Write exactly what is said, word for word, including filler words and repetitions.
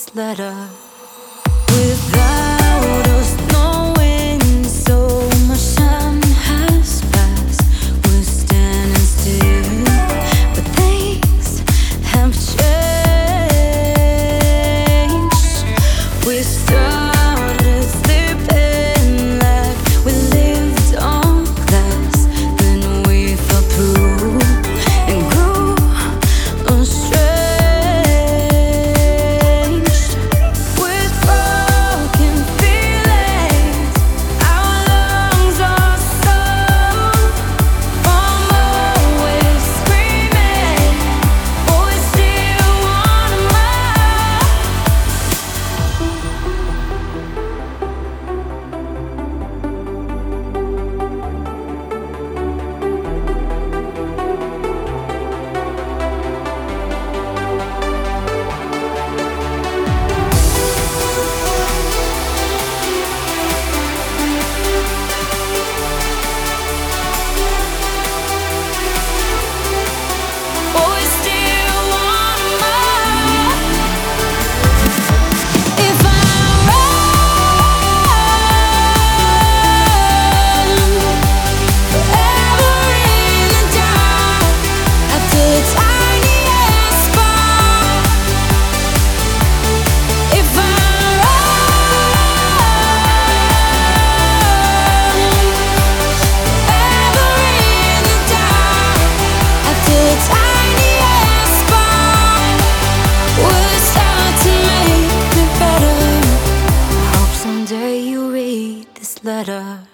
this letter. Without us knowing, so much time has passed. We're standing still, but things have changed. We started sleeping like we lived on glass. Then we fell through and grew estranged. With broken feelings, our lungs are sore from always screaming, but we still want more. But we still want more. If I run forever in the dark after the tiniest spark, if I run forever in the dark after the tiniest spark, we'll start to make it better. Hope someday you read this letter.